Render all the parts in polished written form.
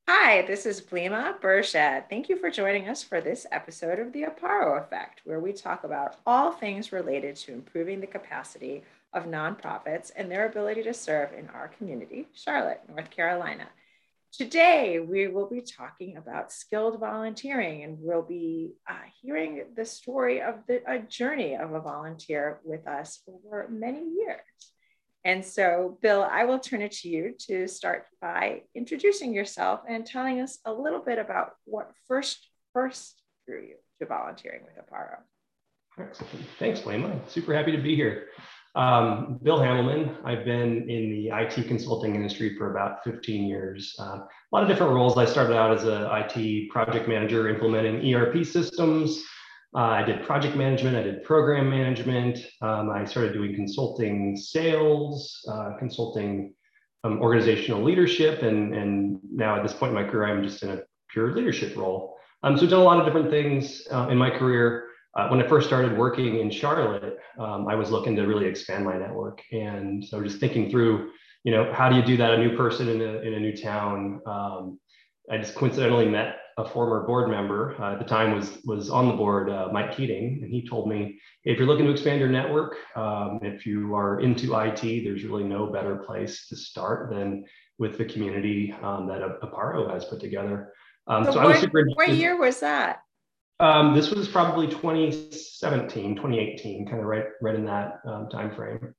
Hi, this is Blima Bershad. Thank you for joining us for this episode of The Aparo Effect, where we talk about all things related to improving the capacity of nonprofits and their ability to serve in our community, Charlotte, North Carolina. Today, we will be talking about skilled volunteering, and we'll be hearing the story of a journey of a volunteer with us over many years. And so, Bill, I will turn it to you to start by introducing yourself and telling us a little bit about what first drew you to volunteering with Aparo. Excellent. Thanks, Blame. I'm super happy to be here. Bill Hamelman. I've been in the IT consulting industry for about 15 years. A lot of different roles. I started out as an IT project manager implementing ERP systems. I did project management. I did program management. I started doing consulting sales, consulting organizational leadership. And now at this point in my career, I'm just in a pure leadership role. So I've done a lot of different things in my career. When I first started working in Charlotte, I was looking to really expand my network. And so just thinking through, how do you do that? A new person in a new town. I just coincidentally met a former board member at the time was on the board, Mike Keating, and he told me, hey, if you're looking to expand your network, if you are into IT, there's really no better place to start than with the community that Aparo has put together. So I was super what interested. year was that? This was probably 2017, 2018, kind of right in that time frame.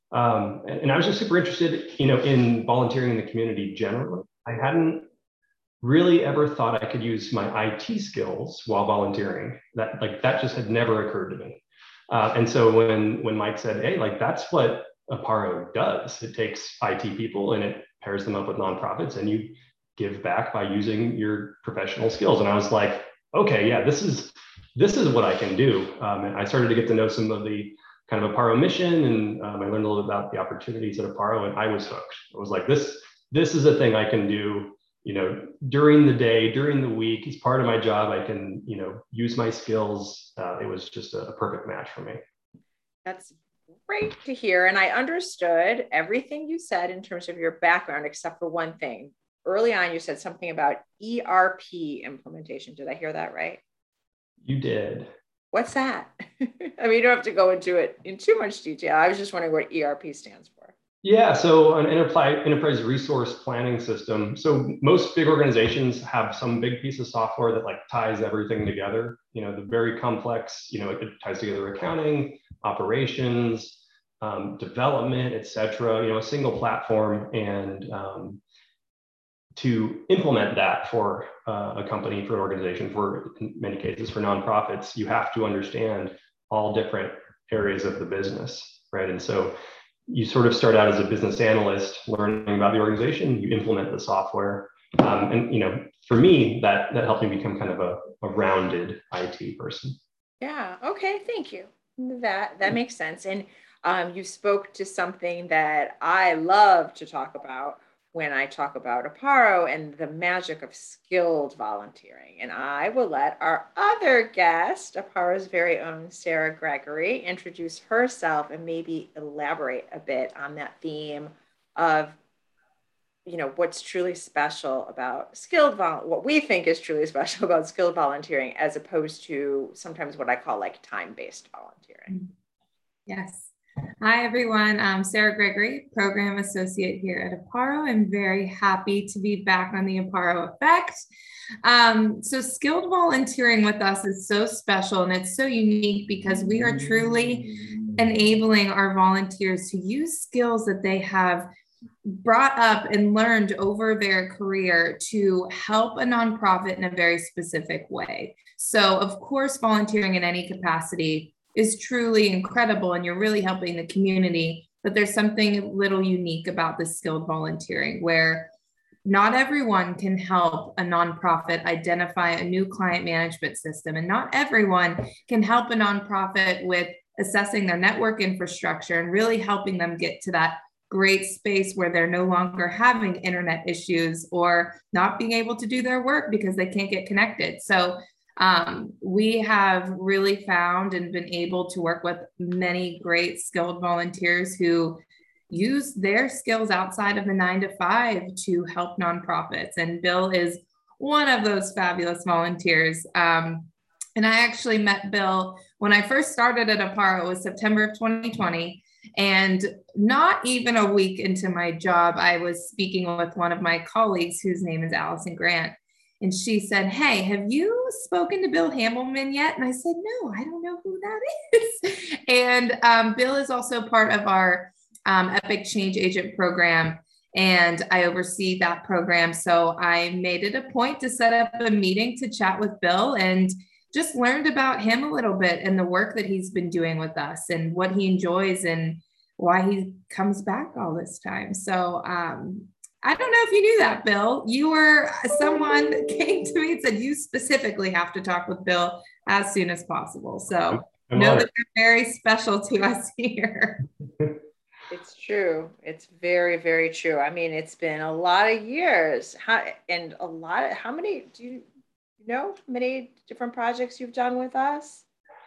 And I was just super interested, in volunteering in the community generally. I hadn't really ever thought I could use my IT skills while volunteering. That just had never occurred to me. And so when Mike said, hey, that's what Aparo does. It takes IT people and it pairs them up with nonprofits, and you give back by using your professional skills. And I was like, okay, yeah, this is what I can do. And I started to get to know some of the kind of Aparo mission, and I learned a little bit about the opportunities at Aparo, and I was hooked. I was like, this is a thing I can do, during the day, during the week. As part of my job, I can, use my skills. It was just a perfect match for me. That's great to hear. And I understood everything you said in terms of your background, except for one thing. Early on, you said something about ERP implementation. Did I hear that right? You did. What's that? I mean, you don't have to go into it in too much detail. I was just wondering what ERP stands for. Yeah, so an enterprise resource planning system. So most big organizations have some big piece of software that ties everything together. The very complex, it ties together accounting, operations, development, et cetera, a single platform. And to implement that for a company, for an organization, for in many cases for nonprofits, you have to understand all different areas of the business, right? And so you sort of start out as a business analyst, learning about the organization, you implement the software. And for me, that helped me become kind of a rounded IT person. Yeah. Okay. Thank you. That makes sense. And you spoke to something that I love to talk about when I talk about Aparo and the magic of skilled volunteering. And I will let our other guest, Aparo's very own Sarah Gregory, introduce herself and maybe elaborate a bit on that theme of what's truly special about what we think is truly special about skilled volunteering, as opposed to sometimes what I call time-based volunteering. Yes. Hi, everyone. I'm Sarah Gregory, Program Associate here at Aparo. I'm very happy to be back on the Aparo Effect. So skilled volunteering with us is so special, and it's so unique because we are truly enabling our volunteers to use skills that they have brought up and learned over their career to help a nonprofit in a very specific way. So, of course, volunteering in any capacity is truly incredible, and you're really helping the community. But there's something a little unique about this skilled volunteering where not everyone can help a nonprofit identify a new client management system, and not everyone can help a nonprofit with assessing their network infrastructure and really helping them get to that great space where they're no longer having internet issues or not being able to do their work because they can't get connected. So we have really found and been able to work with many great skilled volunteers who use their skills outside of the 9 to 5 to help nonprofits. And Bill is one of those fabulous volunteers. And I actually met Bill when I first started at Aparo. It was September of 2020. And not even a week into my job, I was speaking with one of my colleagues whose name is Allison Grant. And she said, "Hey, have you spoken to Bill Hamelman yet?" And I said, "No, I don't know who that is." And Bill is also part of our Epic Change Agent program, and I oversee that program. So I made it a point to set up a meeting to chat with Bill and just learned about him a little bit and the work that he's been doing with us and what he enjoys and why he comes back all this time. So I don't know if you knew that, Bill. You were someone that came to me and said you specifically have to talk with Bill as soon as possible. So know that you're very special to us here. It's true. It's very, very true. I mean, it's been a lot of years. How many, do you know, many different projects you've done with us?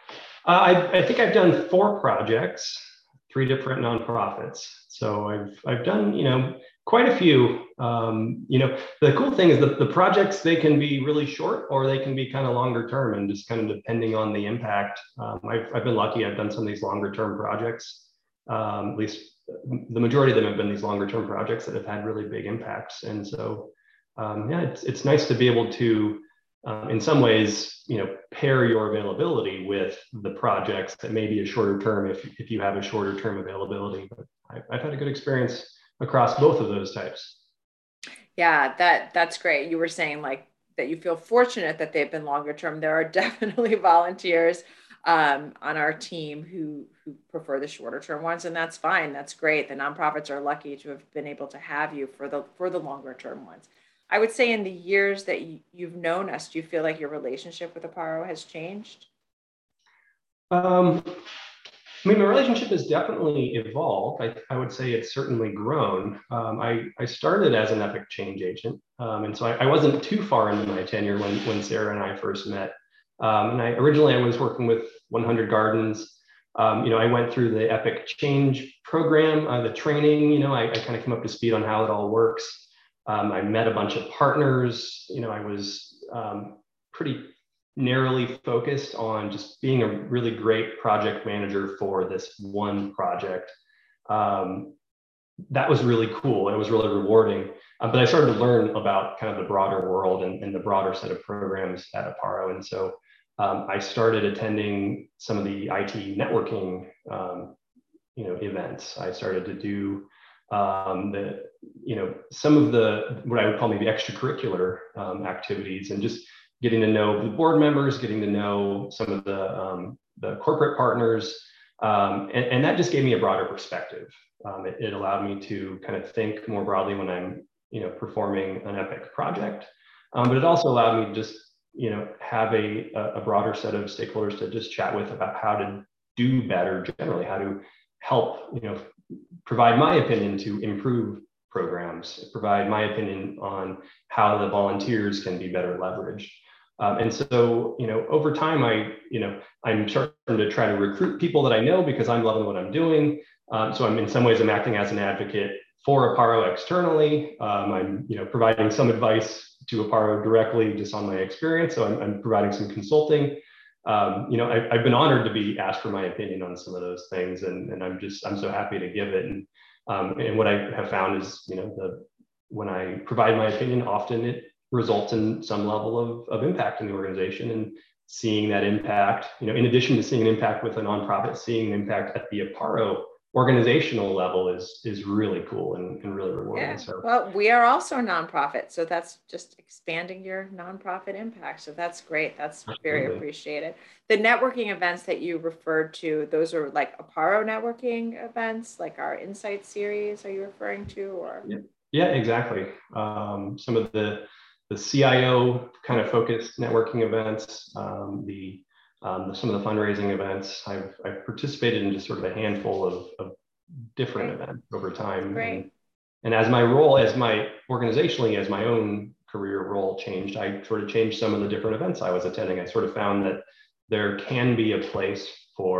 I think I've done 4 projects, 3 different nonprofits. So I've done, quite a few. The cool thing is that the projects, they can be really short or they can be kind of longer term, and just kind of depending on the impact. I've been lucky. I've done some of these longer term projects. At least the majority of them have been these longer term projects that have had really big impacts. And so, it's nice to be able to, in some ways, pair your availability with the projects that may be a shorter term if you have a shorter term availability. But I've had a good experience across both of those types. Yeah, that's great. You were saying like that you feel fortunate that they've been longer term. There are definitely volunteers on our team who prefer the shorter term ones, and that's fine. That's great. The nonprofits are lucky to have been able to have you for the longer term ones. I would say in the years that you've known us, do you feel like your relationship with Aparo has changed? My relationship has definitely evolved. I would say it's certainly grown. I started as an Epic Change Agent, and so I wasn't too far into my tenure when Sarah and I first met. And originally I was working with 100 Gardens. I went through the Epic Change program, the training. I kind of came up to speed on how it all works. I met a bunch of partners. I was pretty narrowly focused on just being a really great project manager for this one project. That was really cool. It was really rewarding. But I started to learn about kind of the broader world and the broader set of programs at Aparo. And so I started attending some of the IT networking, events. I started to do some of the, what I would call maybe extracurricular activities, and just getting to know the board members, getting to know some of the corporate partners. And that just gave me a broader perspective. It allowed me to kind of think more broadly when I'm, performing an Epic project. But it also allowed me to just, have a broader set of stakeholders to just chat with about how to do better generally, how to help, provide my opinion to improve programs, provide my opinion on how the volunteers can be better leveraged. And so, over time, I'm starting to try to recruit people that I know because I'm loving what I'm doing. So I'm in some ways, I'm acting as an advocate for Aparo externally. I'm, providing some advice to Aparo directly just on my experience. So I'm providing some consulting. I've been honored to be asked for my opinion on some of those things, and I'm so happy to give it. And what I have found is, when I provide my opinion, often it results in some level of impact in the organization, and seeing that impact, in addition to seeing an impact with a nonprofit, seeing an impact at the Aparo organizational level is really cool and really rewarding. Yeah. So, well, we are also a nonprofit, so that's just expanding your nonprofit impact. So that's great. That's very appreciated. The networking events that you referred to, those are like Aparo networking events, like our Insight series. Are you referring to, or? Yeah, exactly. Some of the CIO kind of focused networking events, some of the fundraising events. I've participated in just sort of a handful of different events over time. Great. And as my role, organizationally, as my own career role changed, I sort of changed some of the different events I was attending. I sort of found that there can be a place for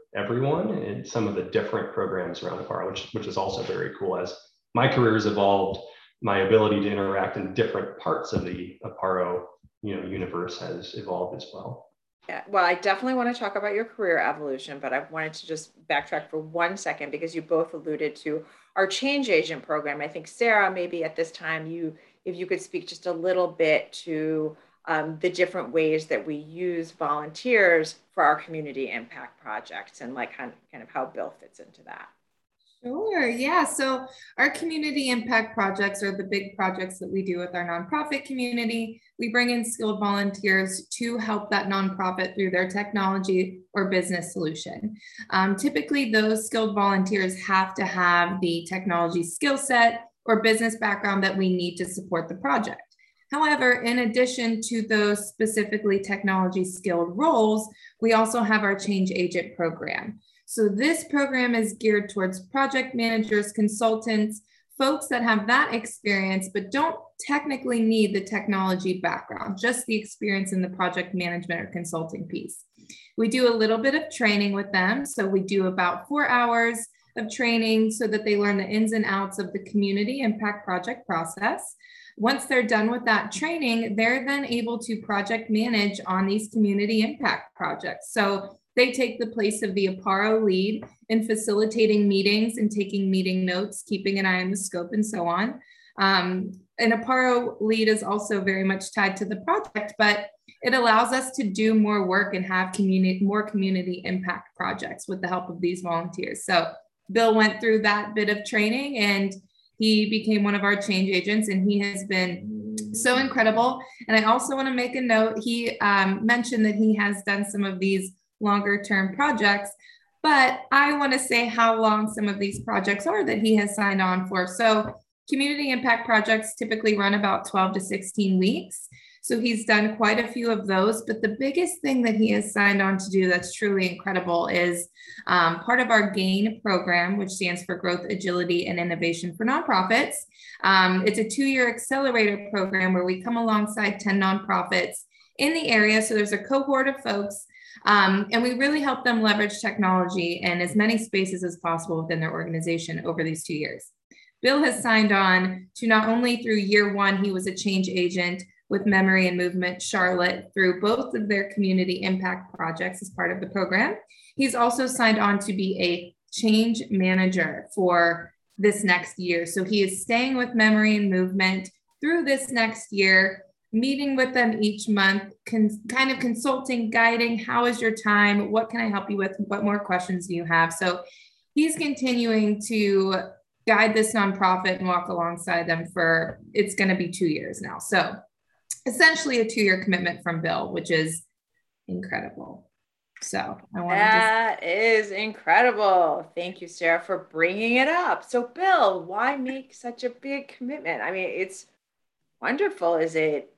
everyone and some of the different programs around Aparo, which is also very cool. As my career has evolved, my ability to interact in different parts of the Aparo universe has evolved as well. Yeah, well, I definitely want to talk about your career evolution, but I wanted to just backtrack for 1 second because you both alluded to our change agent program. I think Sarah, maybe at this time, if you could speak just a little bit to the different ways that we use volunteers for our community impact projects and like kind of how Bill fits into that. Sure. Yeah. So our community impact projects are the big projects that we do with our nonprofit community. We bring in skilled volunteers to help that nonprofit through their technology or business solution. Typically, those skilled volunteers have to have the technology skill set or business background that we need to support the project. However, in addition to those specifically technology skilled roles, we also have our change agent program. So this program is geared towards project managers, consultants, folks that have that experience, but don't technically need the technology background, just the experience in the project management or consulting piece. We do a little bit of training with them. So we do about 4 hours of training so that they learn the ins and outs of the community impact project process. Once they're done with that training, they're then able to project manage on these community impact projects. So they take the place of the Aparo lead in facilitating meetings and taking meeting notes, keeping an eye on the scope and so on. An Aparo lead is also very much tied to the project, but it allows us to do more work and have more community impact projects with the help of these volunteers. So Bill went through that bit of training and he became one of our change agents, and he has been so incredible. And I also want to make a note, he mentioned that he has done some of these longer term projects, but I want to say how long some of these projects are that he has signed on for. So community impact projects typically run about 12 to 16 weeks. So he's done quite a few of those, but the biggest thing that he has signed on to do that's truly incredible is part of our GAIN program, which stands for Growth, Agility, and Innovation for Nonprofits. It's a 2-year accelerator program where we come alongside 10 nonprofits in the area. So there's a cohort of folks, and we really help them leverage technology in as many spaces as possible within their organization over these 2 years. Bill has signed on to not only through year 1, he was a change agent with Memory and Movement Charlotte through both of their community impact projects as part of the program. He's also signed on to be a change manager for this next year. So he is staying with Memory and Movement through this next year, meeting with them each month, kind of consulting, guiding, how is your time? What can I help you with? What more questions do you have? So he's continuing to guide this nonprofit and walk alongside them for, it's going to be 2 years now. So essentially a 2-year commitment from Bill, which is incredible. So that is incredible. Thank you, Sarah, for bringing it up. So Bill, why make such a big commitment? I mean, it's wonderful. Is it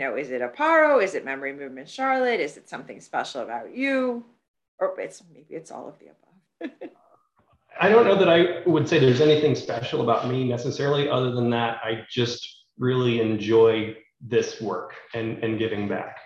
Aparo? Is it Memory Movement Charlotte? Is it something special about you? Or maybe it's all of the above. I don't know that I would say there's anything special about me necessarily, other than that I just really enjoy this work and giving back.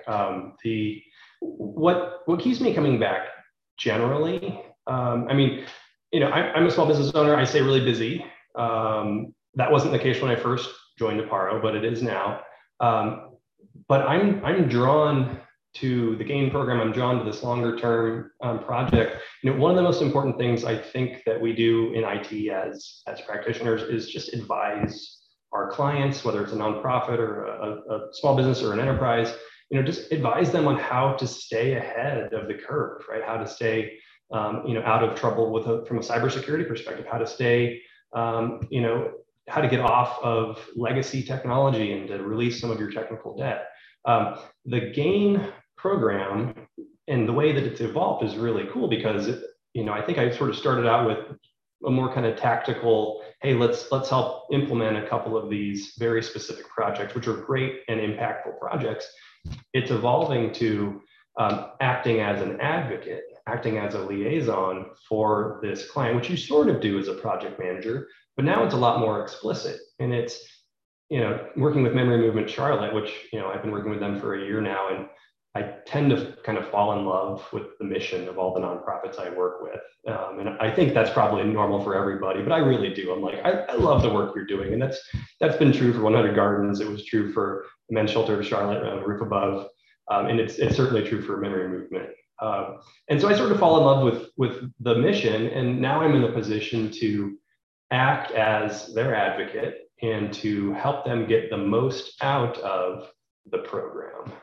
What keeps me coming back generally, I mean, I'm a small business owner. I stay really busy. That wasn't the case when I first joined Aparo, but it is now. But I'm drawn to the GAIN program. I'm drawn to this longer term project. One of the most important things I think that we do in IT as practitioners is just advise our clients, whether it's a nonprofit or a small business or an enterprise, just advise them on how to stay ahead of the curve, right? How to stay, out of trouble from a cybersecurity perspective, how to stay, how to get off of legacy technology and to release some of your technical debt. The GAIN program and the way that it's evolved is really cool because, I think I sort of started out with a more kind of tactical, hey, let's help implement a couple of these very specific projects, which are great and impactful projects. It's evolving to acting as an advocate, acting as a liaison for this client, which you sort of do as a project manager, but now it's a lot more explicit. And it's, working with Memory Movement Charlotte, which, I've been working with them for a year now, and I tend to kind of fall in love with the mission of all the nonprofits I work with. And I think that's probably normal for everybody, but I really do. I'm like, I love the work you're doing. And that's been true for 100 Gardens. It was true for Men's Shelter of Charlotte, Roof Above. And it's certainly true for Memory Movement. And so I sort of fall in love with the mission. And now I'm in a position to act as their advocate and to help them get the most out of the program.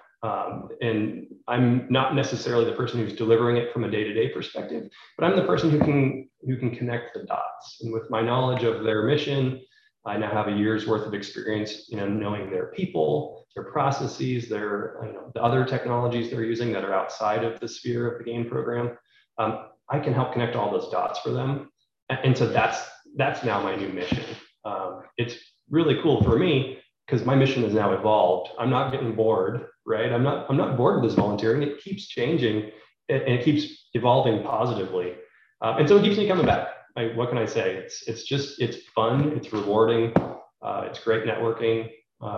And I'm not necessarily the person who's delivering it from a day-to-day perspective, but I'm the person who can connect the dots. And with my knowledge of their mission, I now have a year's worth of experience, knowing their people, their processes, the other technologies they're using that are outside of the sphere of the GAIN program. I can help connect all those dots for them. And so that's now my new mission. It's really cool for me because my mission has now evolved. I'm not getting bored, right? I'm not bored with this volunteering. It keeps changing and it keeps evolving positively. And so it keeps me coming back. What can I say? It's fun, it's rewarding, it's great networking,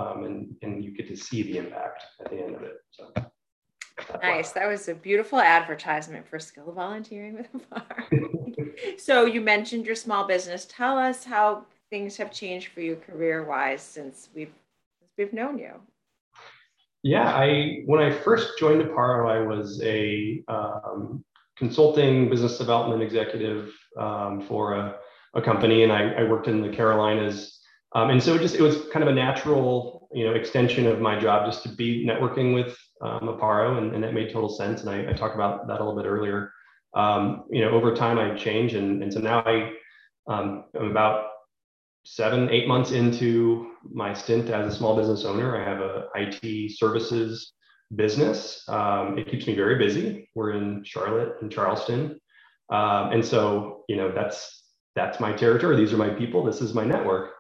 and you get to see the impact at the end of it. So nice. That was a beautiful advertisement for skilled volunteering with APARO. So you mentioned your small business. Tell us how things have changed for you career-wise since we've known you. Yeah, when I first joined APARO, I was a consulting business development executive for a company, and I worked in the Carolinas. And so it was kind of a natural, extension of my job just to be networking with APARO, and that made total sense. And I talked about that a little bit earlier. Over time I changed, and so now I'm about 7-8 months into my stint as a small business owner. I have a IT services business. It keeps me very busy. We're in Charlotte and Charleston. And so, that's my territory. These are my people. This is my network.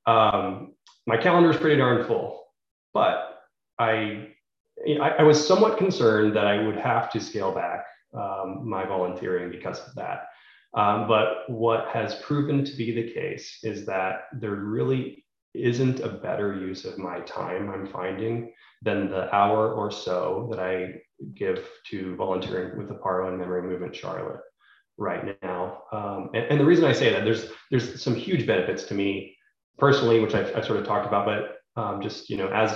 My calendar is pretty darn full, but I was somewhat concerned that I would have to scale back my volunteering because of that. But what has proven to be the case is that there really isn't a better use of my time, I'm finding, than the hour or so that I give to volunteering with APARO and Memory Movement Charlotte right now. And the reason I say that, there's some huge benefits to me personally, which I've sort of talked about, but just,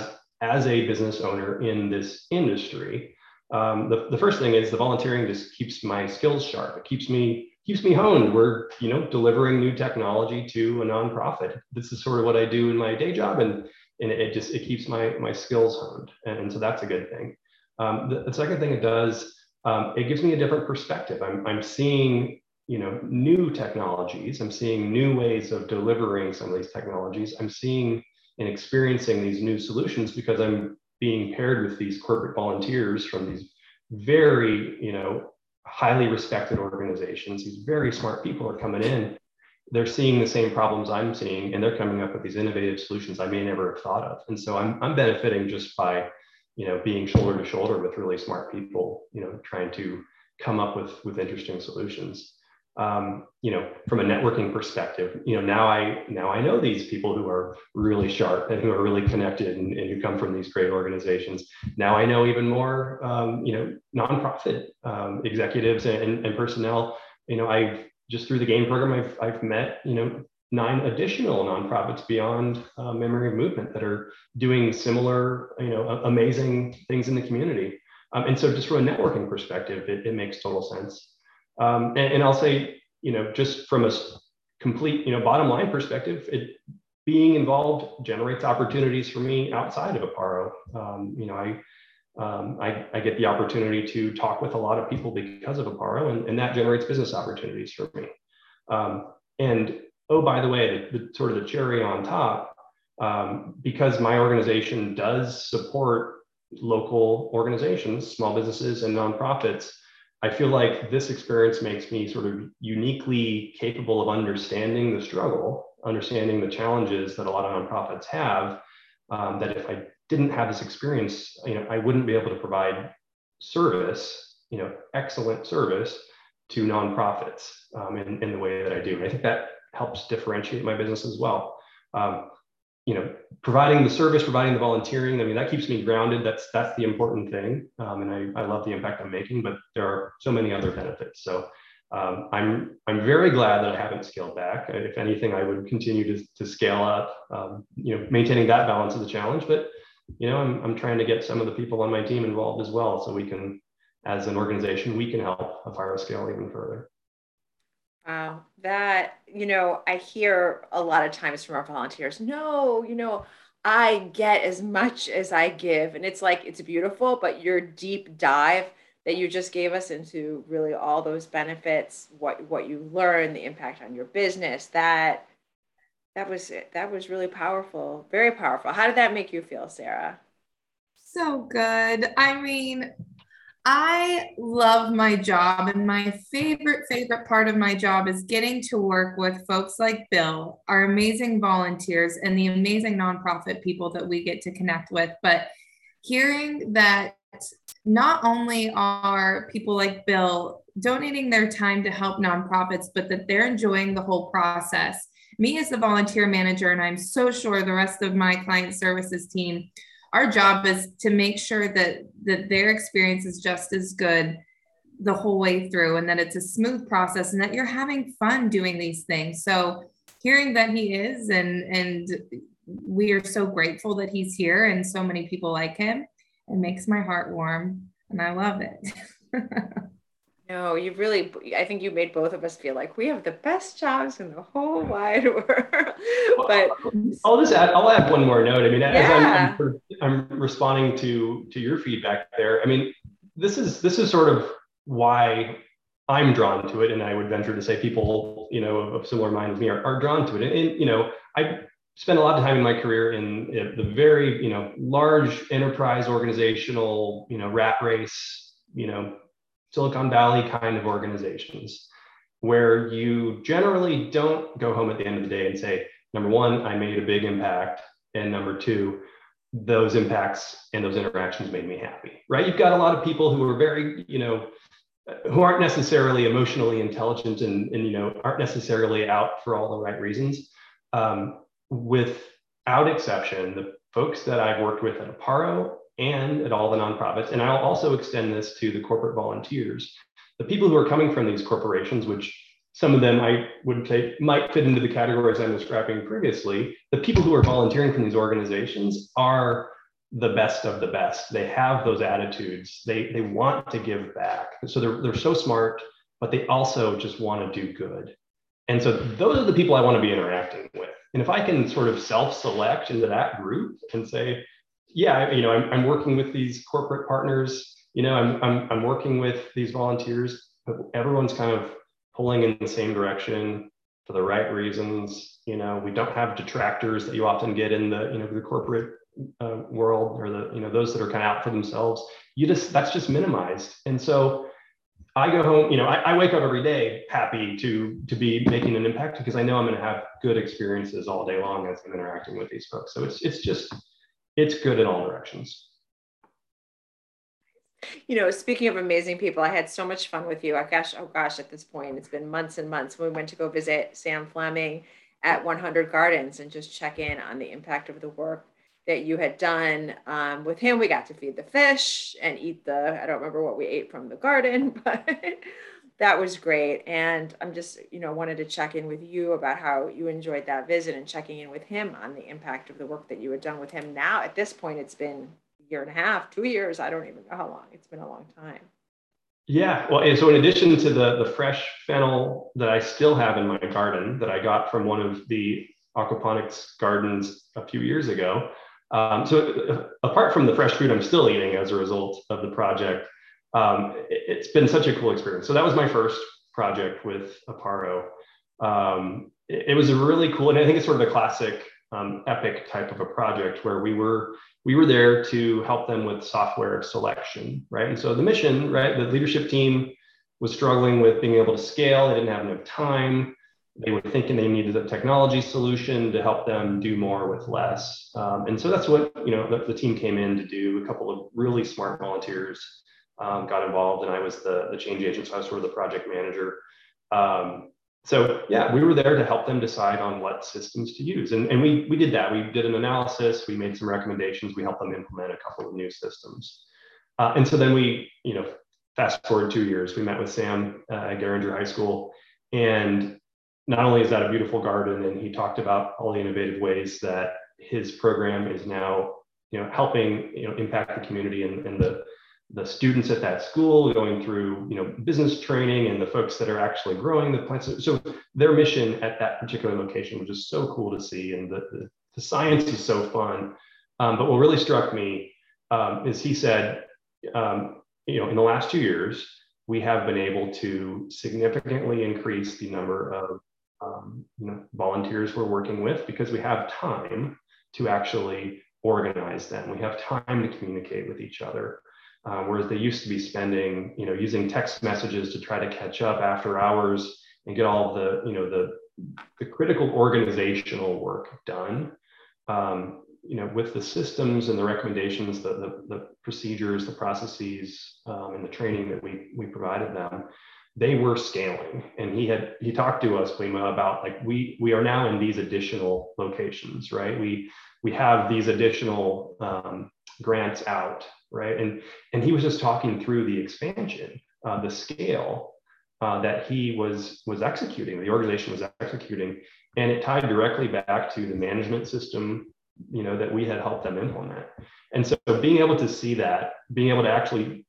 as a business owner in this industry, the first thing is the volunteering just keeps my skills sharp. It keeps me honed. We're, delivering new technology to a nonprofit. This is sort of what I do in my day job, and it keeps my skills honed. And so that's a good thing. The second thing it does, it gives me a different perspective. I'm seeing, new technologies. I'm seeing new ways of delivering some of these technologies. I'm seeing and experiencing these new solutions because I'm being paired with these corporate volunteers from these very, highly respected organizations. These very smart people are coming in. They're seeing the same problems I'm seeing, and they're coming up with these innovative solutions I may never have thought of. And so I'm benefiting just by, being shoulder to shoulder with really smart people, trying to come up with interesting solutions. From a networking perspective, now I know these people who are really sharp and who are really connected and who come from these great organizations. Now I know even more, nonprofit executives and personnel. I've just through the GAIN program, I've met, 9 additional nonprofits beyond Memory Movement that are doing similar, amazing things in the community. And so just from a networking perspective, it makes total sense. And I'll say, just from a complete, bottom line perspective, being involved generates opportunities for me outside of APARO. I get the opportunity to talk with a lot of people because of APARO, and that generates business opportunities for me. And oh, by the way, the sort of the cherry on top, because my organization does support local organizations, small businesses, and nonprofits, I feel like this experience makes me sort of uniquely capable of understanding the struggle, understanding the challenges that a lot of nonprofits have, that if I didn't have this experience, I wouldn't be able to provide service, excellent service to nonprofits in the way that I do. And I think that helps differentiate my business as well. providing the service, providing the volunteering. I mean, that keeps me grounded. That's the important thing. And I love the impact I'm making, but there are so many other benefits. So I'm very glad that I haven't scaled back. If anything, I would continue to scale up. Maintaining that balance is a challenge, but I'm trying to get some of the people on my team involved as well, so we can, as an organization, we can help Aparo scale even further. Wow, that, I hear a lot of times from our volunteers, no, I get as much as I give. And it's like, it's beautiful, but your deep dive that you just gave us into really all those benefits, what you learn, the impact on your business, that was it. That was really powerful, very powerful. How did that make you feel, Sarah? So good. I mean, I love my job, and my favorite part of my job is getting to work with folks like Bill, our amazing volunteers, and the amazing nonprofit people that we get to connect with. But hearing that not only are people like Bill donating their time to help nonprofits, but that they're enjoying the whole process. Me as the volunteer manager, and I'm so sure the rest of my client services team, our job is to make sure that their experience is just as good the whole way through, and that it's a smooth process, and that you're having fun doing these things. So hearing that he is, and we are so grateful that he's here and so many people like him, it makes my heart warm, and I love it. No, I think you made both of us feel like we have the best jobs in the whole wide world. But I'll add one more note. I mean, as yeah, I'm responding to your feedback there. I mean, this is sort of why I'm drawn to it, and I would venture to say people, of similar mind as me are drawn to it. And I spent a lot of time in my career in the very, large enterprise organizational, rat race, Silicon Valley kind of organizations, where you generally don't go home at the end of the day and say, number one, I made a big impact, and number two, those impacts and those interactions made me happy, right? You've got a lot of people who are very, who aren't necessarily emotionally intelligent, and aren't necessarily out for all the right reasons. Without exception, the folks that I've worked with at Aparo and at all the nonprofits, and I'll also extend this to the corporate volunteers, the people who are coming from these corporations, which some of them I would say might fit into the categories I'm describing previously, the people who are volunteering from these organizations are the best of the best. They have those attitudes. They want to give back. So they're so smart, but they also just want to do good. And so those are the people I want to be interacting with. And if I can sort of self-select into that group and say, yeah, I'm working with these corporate partners, I'm working with these volunteers, but everyone's kind of pulling in the same direction for the right reasons. We don't have detractors that you often get in the corporate world, or those that are kind of out for themselves. That's just minimized. And so I go home, I wake up every day happy to be making an impact, because I know I'm going to have good experiences all day long as I'm interacting with these folks. So it's good in all directions. Speaking of amazing people, I had so much fun with you. Oh gosh, at this point, it's been months and months. We went to go visit Sam Fleming at 100 Gardens and just check in on the impact of the work that you had done with him. We got to feed the fish and eat I don't remember what we ate from the garden, but that was great. And I'm just, wanted to check in with you about how you enjoyed that visit, and checking in with him on the impact of the work that you had done with him. Now, at this point, it's been a year and a half, 2 years. I don't even know how long. It's been a long time. Yeah, well, and so in addition to the fresh fennel that I still have in my garden that I got from one of the aquaponics gardens a few years ago, so apart from the fresh food I'm still eating as a result of the project, it's been such a cool experience. So that was my first project with Aparo. It was a really cool, and I think it's sort of a classic epic type of a project, where we were there to help them with software selection, right? And so the mission, right, the leadership team was struggling with being able to scale. They didn't have enough time. They were thinking they needed a technology solution to help them do more with less. And so that's what the team came in to do. A couple of really smart volunteers got involved, and I was the change agent, so I was sort of the project manager. So yeah, we were there to help them decide on what systems to use. And we did that. We did an analysis, we made some recommendations, we helped them implement a couple of new systems. And so then we, fast forward 2 years, we met with Sam at Garinger High School. And not only is that a beautiful garden, and he talked about all the innovative ways that his program is now, helping, impact the community and the students at that school going through, business training and the folks that are actually growing the plants. So their mission at that particular location was just so cool to see. And the science is so fun. But what really struck me is he said, in the last 2 years, we have been able to significantly increase the number of volunteers we're working with because we have time to actually organize them. We have time to communicate with each other. Whereas they used to be spending, using text messages to try to catch up after hours and get all the critical organizational work done. With the systems and the recommendations, the procedures, the processes, and the training that we provided them, they were scaling. And he talked to us, Lima, about like we are now in these additional locations, right? We have these additional grants out, right? And he was just talking through the expansion, the scale that he was executing, the organization was executing, and it tied directly back to the management system, that we had helped them implement. And so being able to see that, being able to actually,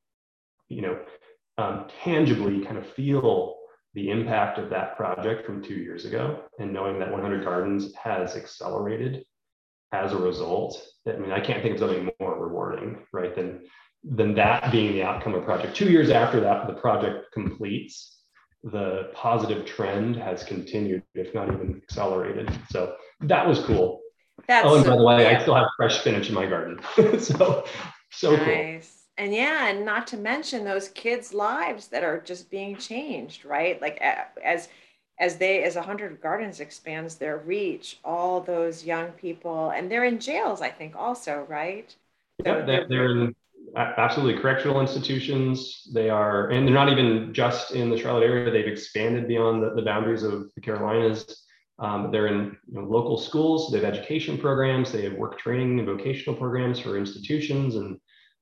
tangibly kind of feel the impact of that project from 2 years ago, and knowing that 100 Gardens has accelerated as a result, I can't think of something more rewarding, right, than that being the outcome of a project. 2 years after that, the project completes, the positive trend has continued, if not even accelerated. So that was cool. And by the way, I still have fresh spinach in my garden. so nice. Cool. And and not to mention those kids' lives that are just being changed, right? Like as 100 Gardens expands their reach, all those young people, and they're in jails, I think, also, right? So yeah, they're in absolutely correctional institutions. They are, and they're not even just in the Charlotte area. They've expanded beyond the boundaries of the Carolinas. They're in local schools. They have education programs. They have work training and vocational programs for institutions, and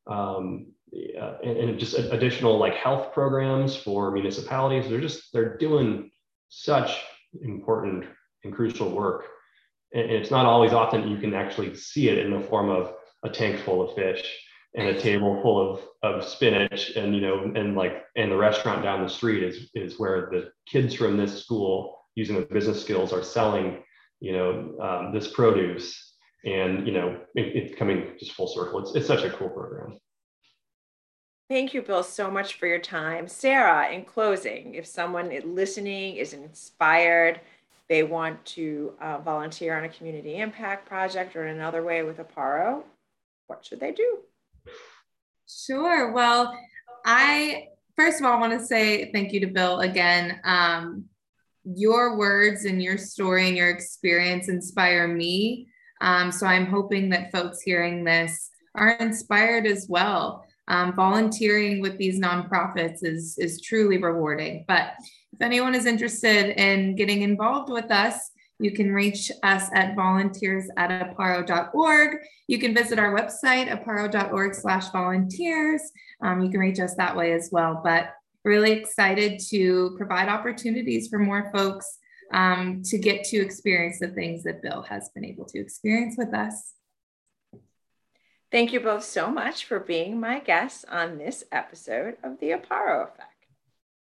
just additional like health programs for municipalities. They're doing such important and crucial work. And it's not always often you can actually see it in the form of a tank full of fish and a table full of spinach, and and the restaurant down the street is where the kids from this school, using the business skills, are selling this produce, and it's coming just full circle. It's such a cool program. Thank you, Bill, so much for your time. Sarah, in closing, if someone listening is inspired, they want to volunteer on a community impact project or in another way with Aparo, what should they do? Sure. Well, I first of all want to say thank you to Bill again. Your words and your story and your experience inspire me. So I'm hoping that folks hearing this are inspired as well. Volunteering with these nonprofits is truly rewarding. But if anyone is interested in getting involved with us, you can reach us at volunteers@aparo.org. You can visit our website, aparo.org/volunteers. You can reach us that way as well. But really excited to provide opportunities for more folks to get to experience the things that Bill has been able to experience with us. Thank you both so much for being my guests on this episode of The Aparo Effect.